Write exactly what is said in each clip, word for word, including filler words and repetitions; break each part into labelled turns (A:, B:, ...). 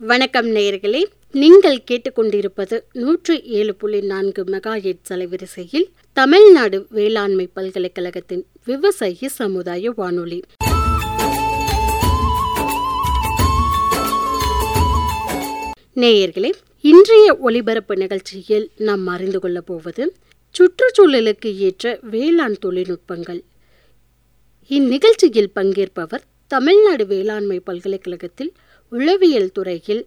A: வணக்கம் நேயர்களே, நீங்கள் கேட்டுக்கொண்டிருப்பது நூற்று ஏழு புள்ளி நான்கு மெகாஹெர்ட்ஸ் அலைவரிசையில் தமிழ்நாடு வேளாண்மை பல்கலைக்கழகத்தின் விவசாய சமுதாய வானொலி. நேயர்களே, இன்றைய ஒலிபரப்பு நிகழ்ச்சியில் நாம் அறிந்து கொள்ளப் போவது சுற்றுச்சூழலுக்கு ஏற்ற வேளாண் தொழில்நுட்பங்கள். இந்நிகழ்ச்சியில் பங்கேற்பவர் தமிழ்நாடு வேளாண்மை பல்கலைக்கழகத்தில் உளவியல் துறையில்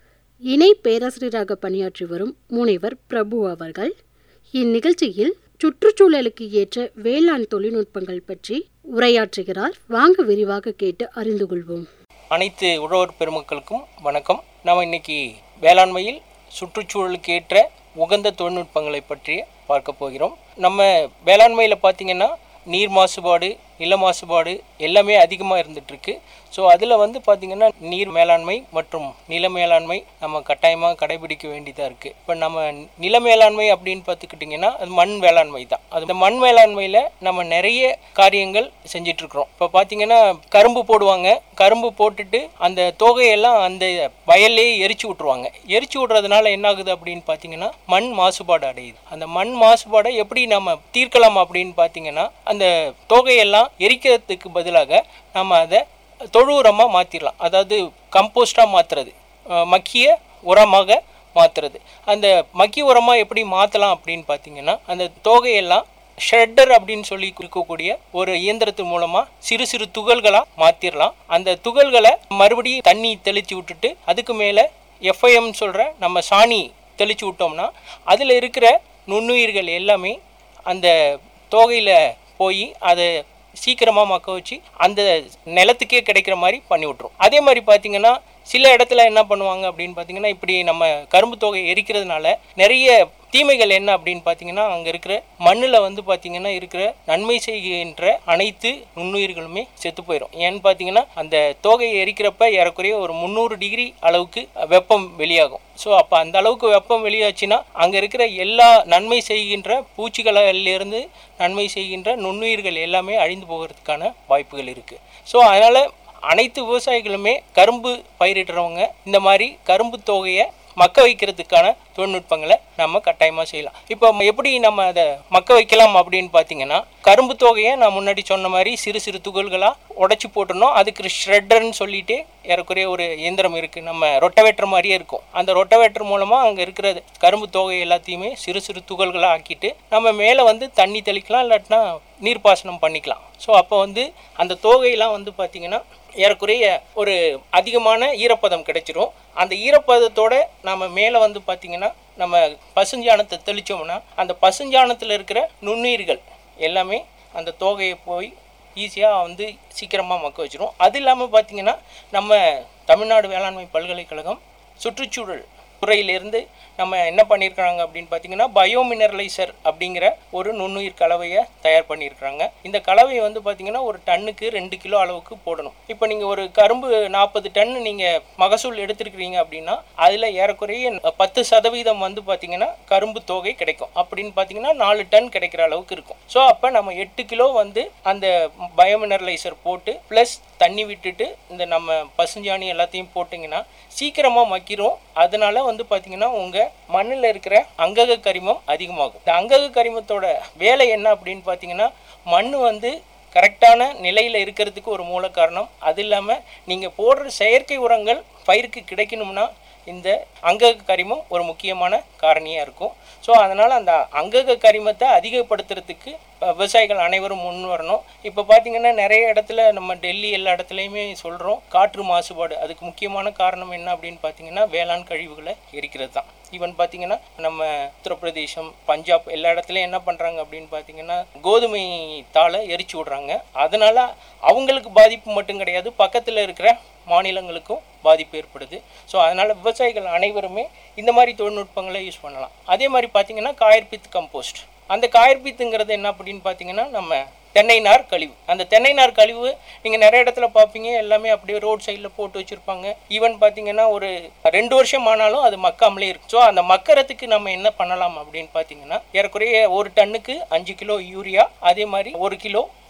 A: இணை பேராசிரியராக பணியாற்றி வரும் முனைவர் பிரபு அவர்கள். இந்நிகழ்ச்சியில் சுற்றுச்சூழலுக்கு ஏற்ற வேளாண் தொழில்நுட்பங்கள் பற்றி உரையாற்றுகிறார். வாங்க விரிவாக கேட்டு அறிந்து கொள்வோம்.
B: அனைத்து உழவர் பெருமக்களுக்கும் வணக்கம். நாம் இன்னைக்கு வேளாண்மையில் சுற்றுச்சூழலுக்கு ஏற்ற உகந்த தொழில்நுட்பங்களை பற்றி பார்க்க போகிறோம். நம்ம வேளாண்மையில் பார்த்திங்கன்னா நீர் மாசுபாடு, நில மாசுபாடு எல்லாமே அதிகமாக இருந்துகிட்ருக்கு. ஸோ அதில் வந்து பார்த்திங்கன்னா நீர் மேலாண்மை மற்றும் நில மேலாண்மை நம்ம கட்டாயமாக கடைபிடிக்க வேண்டியதாக இருக்குது. இப்போ நம்ம நில மேலாண்மை அப்படின்னு பார்த்துக்கிட்டிங்கன்னா அது மண் வேளாண்மை தான். அது மண் மேலாண்மையில் நம்ம நிறைய காரியங்கள் செஞ்சிட்ருக்குறோம். இப்போ பார்த்திங்கன்னா கரும்பு போடுவாங்க, கரும்பு போட்டுட்டு அந்த தோகையெல்லாம் அந்த வயல்லே எரிச்சு விட்ருவாங்க. எரிச்சு விட்றதுனால என்ன ஆகுது அப்படின்னு பார்த்திங்கன்னா மண் மாசுபாடு அடையுது. அந்த மண் மாசுபாடை எப்படி நம்ம தீர்க்கலாம் அப்படின்னு பார்த்திங்கன்னா அந்த தோகையெல்லாம் எரிக்கிறதுக்கு பதிலாக நம்ம அதை தொழு உரமாக மாற்றிடலாம். அதாவது கம்போஸ்டாக மாற்றுறது, மக்கிய உரமாக மாற்றுறது. அந்த மக்கிய உரமாக எப்படி மாற்றலாம் அப்படின்னு பார்த்தீங்கன்னா அந்த தோகையெல்லாம் ஷ்ரெட்டர் அப்படின்னு சொல்லி இருக்கக்கூடிய ஒரு இயந்திரத்தின் மூலமாக சிறு சிறு துகள்களாக மாற்றிடலாம். அந்த துகள்களை மறுபடியும் தண்ணி தெளித்து விட்டுட்டு அதுக்கு மேலே எஃப்ஐஎம் சொல்கிற நம்ம சாணி தெளித்து விட்டோம்னா அதில் இருக்கிற நுண்ணுயிர்கள் எல்லாமே அந்த தோகையில் போய் அதை சீக்கிரமாக மக்க வச்சு அந்த நிலத்துக்கே கிடைக்கிற மாதிரி பண்ணி விட்ரும். அதே மாதிரி பார்த்திங்கன்னா சில இடத்துல என்ன பண்ணுவாங்க அப்படின்னு பார்த்திங்கன்னா இப்படி நம்ம கரும்பு தோகை எரிக்கிறதுனால நிறைய தீமைகள் என்ன அப்படின்னு பார்த்தீங்கன்னா அங்கே இருக்கிற மண்ணில் வந்து பார்த்திங்கன்னா இருக்கிற நன்மை செய்கின்ற அனைத்து நுண்ணுயிர்களுமே செத்து போயிடும். ஏன்னு பார்த்தீங்கன்னா அந்த தோகையை எரிக்கிறப்ப ஏறக்குறைய ஒரு முந்நூறு டிகிரி அளவுக்கு வெப்பம் வெளியாகும். ஸோ அப்போ அந்த அளவுக்கு வெப்பம் வெளியாச்சுன்னா அங்கே இருக்கிற எல்லா நன்மை செய்கின்ற பூச்சிகளிலிருந்து நன்மை செய்கின்ற நுண்ணுயிர்கள் எல்லாமே அழிந்து போகிறதுக்கான வாய்ப்புகள் இருக்குது. ஸோ அதனால் அனைத்து விவசாயிகளுமே கரும்பு பயிரிடுறவங்க இந்த மாதிரி கரும்பு தோகையை மக்க வைக்கிறதுக்கான தொழில்நுட்பங்களை நம்ம கட்டாயமாக செய்யலாம். இப்போ எப்படி நம்ம அதை மக்க வைக்கலாம் அப்படின்னு பார்த்தீங்கன்னா கரும்பு தோகையை நான் முன்னாடி சொன்ன மாதிரி சிறு சிறு துகள்களாக உடச்சி போட்டுடணும். அதுக்கு ஷ்ரெட்டர்னு சொல்லிட்டு ஏறக்குறைய ஒரு இயந்திரம் இருக்குது, நம்ம ரொட்டவேட்டர் மாதிரியே இருக்கும். அந்த ரொட்டவேட்டர் மூலமாக அங்கே இருக்கிற கரும்பு தோகை எல்லாத்தையுமே சிறு சிறு துகள்களாக ஆக்கிட்டு நம்ம மேலே வந்து தண்ணி தெளிக்கலாம், இல்லாட்டினா நீர்ப்பாசனம் பண்ணிக்கலாம். ஸோ அப்போ வந்து அந்த தோகையெல்லாம் வந்து பார்த்திங்கன்னா ஏறக்குறைய ஒரு அதிகமான ஈரப்பதம் கிடைச்சிரும். அந்த ஈரப்பதத்தோட நம்ம மேலே வந்து பார்த்திங்கன்னா நம்ம பசுஞ்சாணத்தை தெளித்தோம்னா அந்த பசுஞ்சாணத்தில் இருக்கிற நுண்ணுயிர்கள் எல்லாமே அந்த தோகையை போய் ஈஸியாக வந்து சீக்கிரமாக மக்க வச்சிரும். அது இல்லாமல் பார்த்திங்கன்னா நம்ம தமிழ்நாடு வேளாண்மை பல்கலைக்கழகம் சுற்றுச்சூழல் துறையிலேருந்து நம்ம என்ன பண்ணியிருக்கிறாங்க அப்படின்னு பார்த்தீங்கன்னா பயோமினரலைசர் அப்படிங்கிற ஒரு நுண்ணுயிர் கலவையை தயார் பண்ணியிருக்கிறாங்க. இந்த கலவையை வந்து பார்த்தீங்கன்னா ஒரு டன்னுக்கு ரெண்டு கிலோ அளவுக்கு போடணும். இப்போ நீங்கள் ஒரு கரும்பு நாற்பது டன் நீங்கள் மகசூல் எடுத்துருக்கிறீங்க அப்படின்னா அதில் ஏறக்குறைய பத்து சதவீதம் வந்து பார்த்தீங்கன்னா கரும்பு தோகை கிடைக்கும். அப்படின்னு பார்த்தீங்கன்னா நாலு டன் கிடைக்கிற அளவுக்கு இருக்கும். ஸோ அப்போ நம்ம எட்டு கிலோ வந்து அந்த பயோமினரலைசர் போட்டு ப்ளஸ் தண்ணி விட்டுட்டு இந்த நம்ம பசுஞ்சாணி எல்லாத்தையும் போட்டிங்கன்னா சீக்கிரமாக மக்கிரும். அதனால வந்து பார்த்தீங்கன்னா உங்கள் மண்ணில் இருக்கிற அங்கக கரிமம் அதிகமாகும். இந்த அங்கக கரிமத்தோட வேலை என்ன அப்படின்னு பார்த்தீங்கன்னா மண் வந்து கரெக்டான நிலையில் இருக்கிறதுக்கு ஒரு மூல காரணம். அது இல்லாமல் நீங்கள் போடுற செயற்கை உரங்கள் பயிருக்கு கிடைக்கணும்னா இந்த அங்கக கரிமம் ஒரு முக்கியமான காரணியாக இருக்கும். ஸோ அதனால் அந்த அங்கக கரிமத்தை அதிகப்படுத்துறதுக்கு விவசாயிகள் அனைவரும் முன் வரணும். இப்போ பார்த்திங்கன்னா நிறைய இடத்துல நம்ம டெல்லி எல்லா இடத்துலையுமே சொல்கிறோம் காற்று மாசுபாடு. அதுக்கு முக்கியமான காரணம் என்ன அப்படின்னு பார்த்தீங்கன்னா வேளாண் கழிவுகளை எரிக்கிறது தான். ஈவன் பார்த்திங்கன்னா நம்ம உத்தரப்பிரதேசம், பஞ்சாப் எல்லா இடத்துலையும் என்ன பண்ணுறாங்க அப்படின்னு பார்த்தீங்கன்னா கோதுமை தாளை எரிச்சு விட்றாங்க. அதனால் அவங்களுக்கு பாதிப்பு மட்டும் கிடையாது, பக்கத்தில் இருக்கிற மாநிலங்களுக்கும் பாதிப்பு ஏற்படுது. ஸோ அதனால் விவசாயிகள் அனைவருமே இந்த மாதிரி தொழில்நுட்பங்களை யூஸ் பண்ணலாம். அதே மாதிரி பார்த்திங்கன்னா காயர்பித் கம்போஸ்ட். அந்த காயர்பித்துங்கிறது என்ன அப்படின்னு பார்த்தீங்கன்னா நம்ம தென்னை நார் கழிவு. அந்த தென்னை நார் கழிவு நீங்கள் நிறைய இடத்துல பார்ப்பீங்க, எல்லாமே அப்படியே ரோட் சைடில் போட்டு வச்சுருப்பாங்க. ஈவன் பார்த்தீங்கன்னா ஒரு ரெண்டு வருஷம் ஆனாலும் அது மக்காமலே இருக்கு. ஸோ அந்த மக்கறதுக்கு நம்ம என்ன பண்ணலாம் அப்படின்னு பார்த்தீங்கன்னா ஏறக்குறைய ஒரு டன்னுக்கு அஞ்சு கிலோ யூரியா, அதே மாதிரி ஒரு கிலோ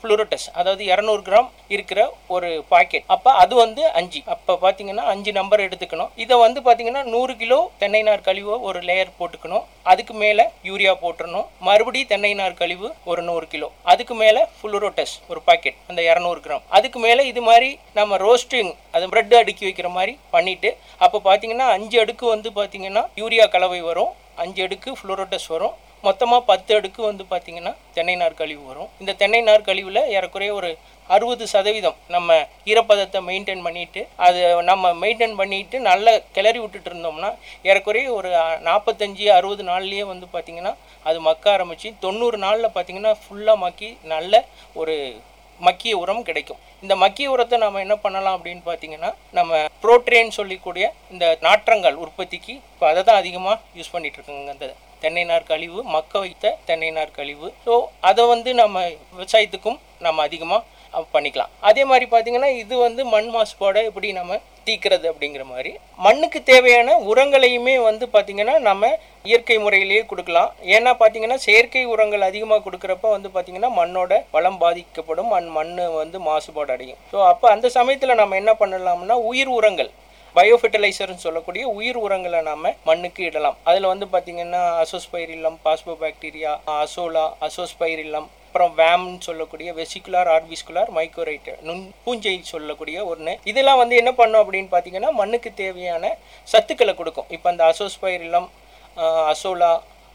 B: ஃப்ளூரோடஸ், அதாவது இரநூறு கிராம் இருக்கிற ஒரு பாக்கெட். அப்போ அது வந்து அஞ்சு, அப்போ பார்த்தீங்கன்னா அஞ்சு நம்பர் எடுத்துக்கணும். இதை வந்து பார்த்தீங்கன்னா நூறு கிலோ தென்னை நார் கழிவு ஒரு லேயர் போட்டுக்கணும். அதுக்கு மேலே யூரியா போட்டுடணும். மறுபடியும் தென்னை நார் கழிவு ஒரு நூறு கிலோ, அதுக்கு மேலே ஃப்ளூரோடஸ் ஒரு பாக்கெட் அந்த இரநூறு கிராம், அதுக்கு மேலே இது மாதிரி நம்ம ரோஸ்டிங் அது பிரெட் அடுக்கி வைக்கிற மாதிரி பண்ணிட்டு, அப்போ பார்த்தீங்கன்னா அஞ்சு அடுக்கு வந்து பார்த்தீங்கன்னா யூரியா கலவை வரும், அஞ்சு அடுக்கு ஃப்ளூரோடஸ் வரும், மொத்தமாக பத்து அடுக்கு வந்து பார்த்தீங்கன்னா தென்னை நார் கழிவு வரும். இந்த தென்னை நார் கழிவில் ஏறக்குறைய ஒரு அறுபது சதவீதம் நம்ம ஈரப்பதத்தை மெயின்டைன் பண்ணிட்டு, அது நம்ம மெயின்டைன் பண்ணிட்டு நல்லா கிளறி விட்டுட்டு இருந்தோம்னா ஏறக்குறைய ஒரு நாற்பத்தஞ்சு அறுபது நாள்லேயே வந்து பார்த்திங்கன்னா அது மக்க ஆரம்பித்து தொண்ணூறு நாளில் பார்த்திங்கன்னா ஃபுல்லாக மக்கி நல்ல ஒரு மக்கிய உரம் கிடைக்கும். இந்த மக்கிய உரத்தை நம்ம என்ன பண்ணலாம் அப்படின்னு பார்த்தீங்கன்னா, நம்ம புரோட்ரேன்னு சொல்லிக்கூடிய இந்த நாற்றங்கள் உற்பத்திக்கு இப்போ அதை தான் அதிகமாக யூஸ் பண்ணிட்டு இருக்கோங்க. அந்த தென்னை நார் கழிவு, மக்க வைத்த தென்னை நார் கழிவு. ஸோ அதை வந்து நம்ம விவசாயத்துக்கும் நம்ம அதிகமாக பண்ணிக்கலாம். அதே மாதிரி பார்த்தீங்கன்னா இது வந்து மண் மாசுபாடை எப்படி நம்ம தீக்கிறது அப்படிங்கிற மாதிரி மண்ணுக்கு தேவையான உரங்களையுமே வந்து பார்த்திங்கன்னா நம்ம இயற்கை முறையிலேயே கொடுக்கலாம். ஏன்னா பார்த்தீங்கன்னா செயற்கை உரங்கள் அதிகமாக கொடுக்குறப்ப வந்து பார்த்திங்கன்னா மண்ணோட வளம் பாதிக்கப்படும், மண் மண் வந்து மாசுபாடு அடையும். ஸோ அப்போ அந்த சமயத்தில் நம்ம என்ன பண்ணலாம்னா உயிர் உரங்கள், பயோ ஃபெர்டிலைசர்னு சொல்லக்கூடிய உயிர் உரங்களை நாம் மண்ணுக்கு இடலாம். அதில் வந்து பார்த்திங்கன்னா அசோஸ்பைரில்லம், பாஸ்போபாக்டீரியா, அசோலா, அசோஸ்பைரில்லம், அப்புறம் வேம்னு சொல்லக்கூடிய வெசிகுலார் ஆர்பிஸ்குலார் மைக்ரோரைட் நுண் பூஞ்சை சொல்லக்கூடிய ஒன்று. இதெல்லாம் வந்து என்ன பண்ணும் அப்படின்னு பார்த்தீங்கன்னா மண்ணுக்கு தேவையான சத்துக்களை கொடுக்கும். இப்போ அந்த அசோஸ்பைரில்லம், அசோலா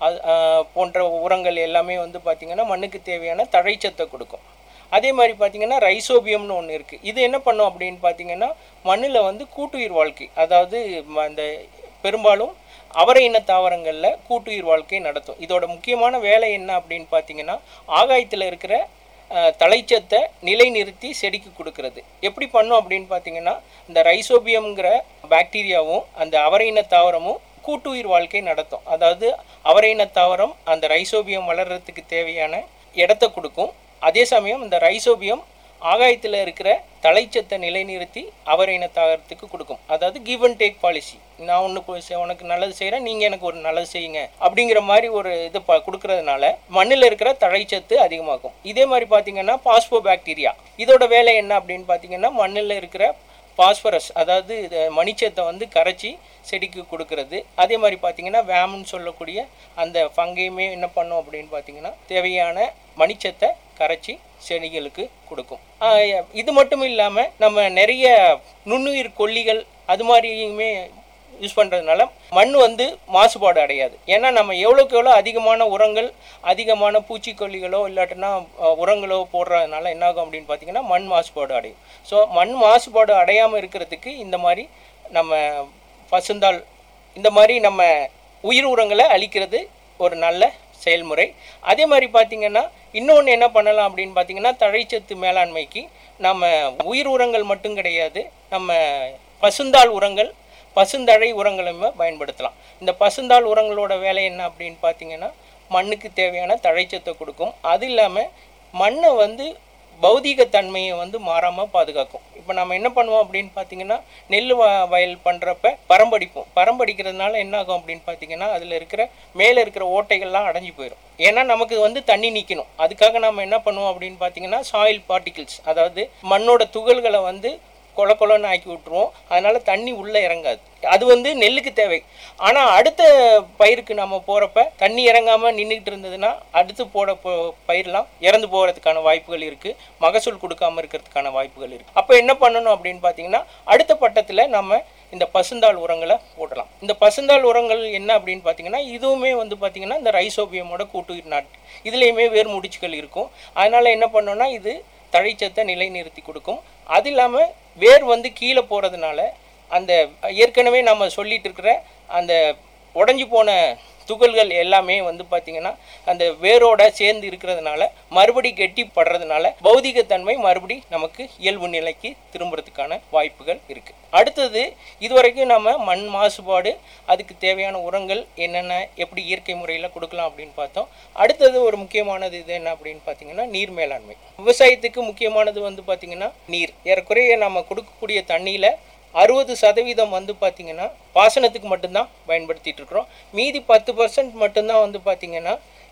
B: போன்ற உரங்கள் எல்லாமே வந்து பார்த்திங்கன்னா மண்ணுக்கு தேவையான தழைச்சத்தை கொடுக்கும். அதே மாதிரி பார்த்திங்கன்னா ரைசோபியம்னு ஒன்று இருக்குது. இது என்ன பண்ணும் அப்படின்னு பார்த்தீங்கன்னா மண்ணில் வந்து கூட்டுயிர் வாழ்க்கை, அதாவது அந்த பெரும்பாலும் அவரை இன தாவரங்களில் கூட்டுயிர் வாழ்க்கை நடத்தும். இதோட முக்கியமான வேலை என்ன அப்படின்னு பார்த்தீங்கன்னா ஆகாயத்தில் இருக்கிற தழைச்சத்தை நிலைநிறுத்தி செடிக்கு கொடுக்கறது. எப்படி பண்ணும் அப்படின்னு பார்த்தீங்கன்னா இந்த ரைசோபியம்ங்கிற பாக்டீரியாவும் அந்த அவரை இன தாவரமும் கூட்டுயிர் வாழ்க்கை நடத்தும். அதாவது அவரை இன தாவரம் அந்த ரைசோபியம் வளர்கிறதுக்கு தேவையான இடத்த கொடுக்கும். அதே சமயம் இந்த ரைசோபியம் ஆகாயத்தில் இருக்கிற தழைச்சத்தை நிலைநிறுத்தி அவரை இன தாவரத்துக்கு கொடுக்கும். அதாவது கிவ் அண்ட் டேக் பாலிசி. நான் ஒன்று உனக்கு நல்லது செய்கிறேன், நீங்கள் எனக்கு ஒரு நல்லது செய்யுங்க அப்படிங்கிற மாதிரி ஒரு இது ப கொடுக்கறதுனால மண்ணில் இருக்கிற தழைச்சத்து அதிகமாகும். இதே மாதிரி பார்த்தீங்கன்னா பாஸ்போ பாக்டீரியா, இதோட வேலை என்ன அப்படின்னு பார்த்தீங்கன்னா மண்ணில் இருக்கிற பாஸ்பரஸ், அதாவது மணிச்சத்தை வந்து கரைச்சி செடிக்கு கொடுக்கறது. அதே மாதிரி பார்த்தீங்கன்னா வேம்னு சொல்லக்கூடிய அந்த ஃபங்கையுமே என்ன பண்ணும் அப்படின்னு பார்த்தீங்கன்னா தேவையான மணிச்சத்தை கரைச்சி செடிகளுக்கு கொடுக்கும். இது மட்டும் இல்லாமல் நம்ம நிறைய நுண்ணுயிர் கொல்லிகள் அது மாதிரியுமே யூஸ் பண்ணுறதுனால மண் வந்து மாசுபாடு அடையாது. ஏன்னா நம்ம எவ்வளோக்கு எவ்வளோ அதிகமான உரங்கள், அதிகமான பூச்சிக்கொல்லிகளோ இல்லாட்டினா உரங்களோ போடுறதுனால என்னாகும் அப்படின்னு பார்த்தீங்கன்னா மண் மாசுபாடு அடையும். ஸோ மண் மாசுபாடு அடையாமல் இருக்கிறதுக்கு இந்த மாதிரி நம்ம பசுந்தாள், இந்த மாதிரி நம்ம உயிர் உரங்களை அளிக்கிறது ஒரு நல்ல செயல்முறை. அதே மாதிரி பார்த்திங்கன்னா இன்னொன்று என்ன பண்ணலாம் அப்படின்னு பார்த்திங்கன்னா தழைச்சத்து மேலாண்மைக்கு நம்ம உயிர் உரங்கள் மட்டும் கிடையாது, நம்ம பசுந்தாள் உரங்கள், பசுந்தழை உரங்களுமே பயன்படுத்தலாம். இந்த பசுந்தாள் உரங்களோட வேலை என்ன அப்படின்னு பார்த்தீங்கன்னா மண்ணுக்கு தேவையான தழைச்சத்தை கொடுக்கும். அது இல்லாமல் மண்ணை வந்து பௌதீக தன்மையை வந்து மாறாமல் பாதுகாக்கும். இப்போ நம்ம என்ன பண்ணுவோம் அப்படின்னு பார்த்தீங்கன்னா நெல் வயல் பண்ணுறப்ப பரம்படிப்போம். பரம்படிக்கிறதுனால என்ன ஆகும் அப்படின்னு பார்த்தீங்கன்னா அதில் இருக்கிற மேலே இருக்கிற ஓட்டைகள்லாம் அடைஞ்சு போயிடும். ஏன்னா நமக்கு வந்து தண்ணி நிற்கணும். அதுக்காக நம்ம என்ன பண்ணுவோம் அப்படின்னு பார்த்தீங்கன்னா சாயில் பார்ட்டிகிள்ஸ், அதாவது மண்ணோட துகள்களை வந்து கொல கொலன்னு ஆக்கி விட்டுருவோம். அதனால தண்ணி உள்ளே இறங்காது. அது வந்து நெல்லுக்கு தேவை. ஆனால் அடுத்த பயிருக்கு நம்ம போகிறப்ப தண்ணி இறங்காமல் நின்றுக்கிட்டு இருந்ததுன்னா அடுத்து போட போ பயிரெலாம் இறந்து போகிறதுக்கான வாய்ப்புகள் இருக்குது, மகசூல் கொடுக்காமல் இருக்கிறதுக்கான வாய்ப்புகள் இருக்குது. அப்போ என்ன பண்ணணும் அப்படின்னு பார்த்தீங்கன்னா அடுத்த பட்டத்தில் நம்ம இந்த பசுந்தாள் உரங்களை போடலாம். இந்த பசுந்தாள் உரங்கள் என்ன அப்படின்னு பார்த்தீங்கன்னா இதுவுமே வந்து பார்த்திங்கன்னா இந்த ரைசோபியமோட கூட்டுயிர் நாட்டு இதுலேயுமே வேர் முடிச்சுகள் இருக்கும். அதனால் என்ன பண்ணோன்னா இது தழைச்சத்தை நிலைநிறுத்தி கொடுக்கும். அது இல்லாமல் வேர் வந்து கீழே போகிறதுனால அந்த ஏற்கனவே நம்ம சொல்லிட்டு இருக்கிற அந்த உடஞ்சி போன துகள்கள் எல்லாமே வந்து பார்த்திங்கன்னா அந்த வேரோட சேர்ந்து இருக்கிறதுனால மறுபடி கெட்டி படுறதுனால பௌதிகத்தன்மை மறுபடி நமக்கு இயல்பு நிலைக்கு திரும்புறதுக்கான வாய்ப்புகள் இருக்குது. அடுத்தது இதுவரைக்கும் நம்ம மண் மாசுபாடு, அதுக்கு தேவையான உரங்கள் என்னென்ன எப்படி இயற்கை முறையில் கொடுக்கலாம் அப்படின்னு பார்த்தோம். அடுத்தது ஒரு முக்கியமானது இது என்ன அப்படின்னு பார்த்தீங்கன்னா நீர் மேலாண்மை. விவசாயத்துக்கு முக்கியமானது வந்து பார்த்திங்கன்னா நீர். ஏறக்குறைய நம்ம கொடுக்கக்கூடிய தண்ணியில் அறுபது சதவீதம் வந்து பார்த்திங்கன்னா பாசனத்துக்கு மட்டும்தான் பயன்படுத்திகிட்டு இருக்கிறோம். மீதி பத்து பர்சன்ட் மட்டும்தான் வந்து பார்த்திங்கன்னா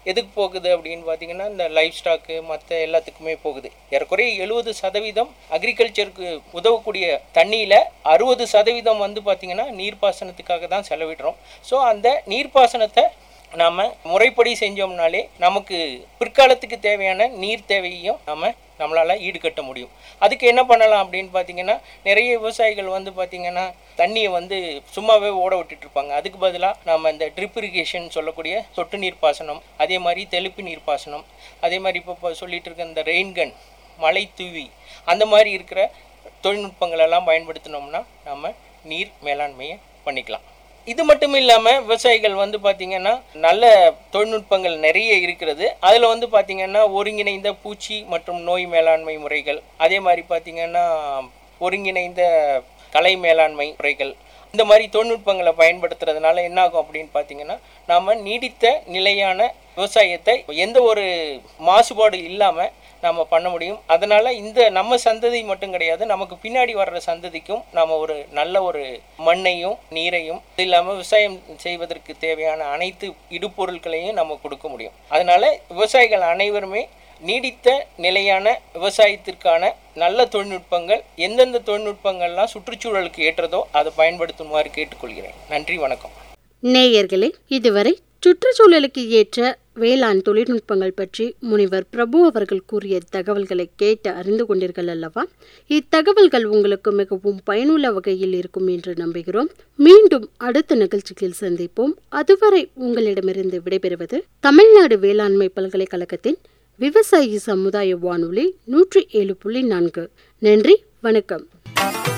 B: எதுக்கு போகுது அப்படின்னு பார்த்தீங்கன்னா இந்த லைஃப் ஸ்டாக்கு மற்ற எல்லாத்துக்குமே போகுது. ஏறக்குறைய எழுபது சதவீதம் அக்ரிகல்ச்சருக்கு உதவக்கூடிய தண்ணியில் அறுபது சதவீதம் வந்து பார்த்திங்கன்னா நீர்ப்பாசனத்துக்காக தான் செலவிடுறோம். ஸோ அந்த நீர்ப்பாசனத்தை நாம் முறைப்படி செஞ்சோம்னாலே நமக்கு பிற்காலத்துக்கு தேவையான நீர் தேவையையும் நம்ம நம்மளால் ஈடுகட்ட முடியும். அதுக்கு என்ன பண்ணலாம் அப்படின்னு பார்த்தீங்கன்னா, நிறைய விவசாயிகள் வந்து பார்த்திங்கன்னா தண்ணியை வந்து சும்மாவே ஓட விட்டுட்ருப்பாங்க. அதுக்கு பதிலாக நம்ம இந்த ட்ரிப் இரிகேஷன் சொல்லக்கூடிய சொட்டு நீர் பாசனம், அதே மாதிரி தெளிப்பு நீர் பாசனம், அதே மாதிரி இப்போ சொல்லிகிட்டு இருக்க இந்த ரெயின்கன் மழை தூவி அந்த மாதிரி இருக்கிற தொழில்நுட்பங்களெல்லாம் பயன்படுத்தினோம்னா நம்ம நீர் மேலாண்மையை பண்ணிக்கலாம். இது மட்டும் இல்லாமல் விவசாயிகள் வந்து பார்த்திங்கன்னா நல்ல தொழில்நுட்பங்கள் நிறைய இருக்கிறது. அதில் வந்து பார்த்திங்கன்னா ஒருங்கிணைந்த பூச்சி மற்றும் நோய் மேலாண்மை முறைகள், அதே மாதிரி பார்த்திங்கன்னா ஒருங்கிணைந்த கலை மேலாண்மை முறைகள், இந்த மாதிரி தொழில்நுட்பங்களை பயன்படுத்துறதுனால என்ன ஆகும் அப்படின்னு பார்த்தீங்கன்னா, நாம் நீடித்த நிலையான விவசாயத்தை எந்த ஒரு மாசுபாடு இல்லாமல் நாம் பண்ண முடியும். அதனால் இந்த நம்ம சந்ததி மட்டும் கிடையாது, நமக்கு பின்னாடி வர்ற சந்ததிக்கும் நாம் ஒரு நல்ல ஒரு மண்ணையும் நீரையும் இது இல்லாமல் விவசாயம் செய்வதற்கு தேவையான அனைத்து இடுபொருட்களையும் நம்ம கொடுக்க முடியும். அதனால் விவசாயிகள் அனைவருமே நீடித்த நிலையான விவசாயத்திற்கான நல்ல தொழில்நுட்பங்கள், எந்தெந்த தொழில்நுட்பங்கள்லாம் சுற்றுச்சூழலுக்கு ஏற்றதோ அதை பயன்படுத்துமாறு கேட்டுக்கொள்கிறேன். நன்றி, வணக்கம்.
A: நேயர்களே, இதுவரை சுற்றுச்சூழலுக்கு ஏற்ற வேளாண் தொழில்நுட்பங்கள் பற்றி முனைவர் பிரபு அவர்கள் கூறிய தகவல்களை கேட்டு அறிந்து கொண்டீர்கள் அல்லவா? இத்தகவல்கள் உங்களுக்கு மிகவும் பயனுள்ள வகையில் இருக்கும் என்று நம்புகிறோம். மீண்டும் அடுத்த நிகழ்ச்சியில் சந்திப்போம். அதுவரை உங்களிடமிருந்து விடைபெறுவது தமிழ்நாடு வேளாண்மை பல்கலைக்கழகத்தின் விவசாயி சமுதாய வானொலி நூற்றி ஏழு புள்ளி நான்கு. நன்றி, வணக்கம்.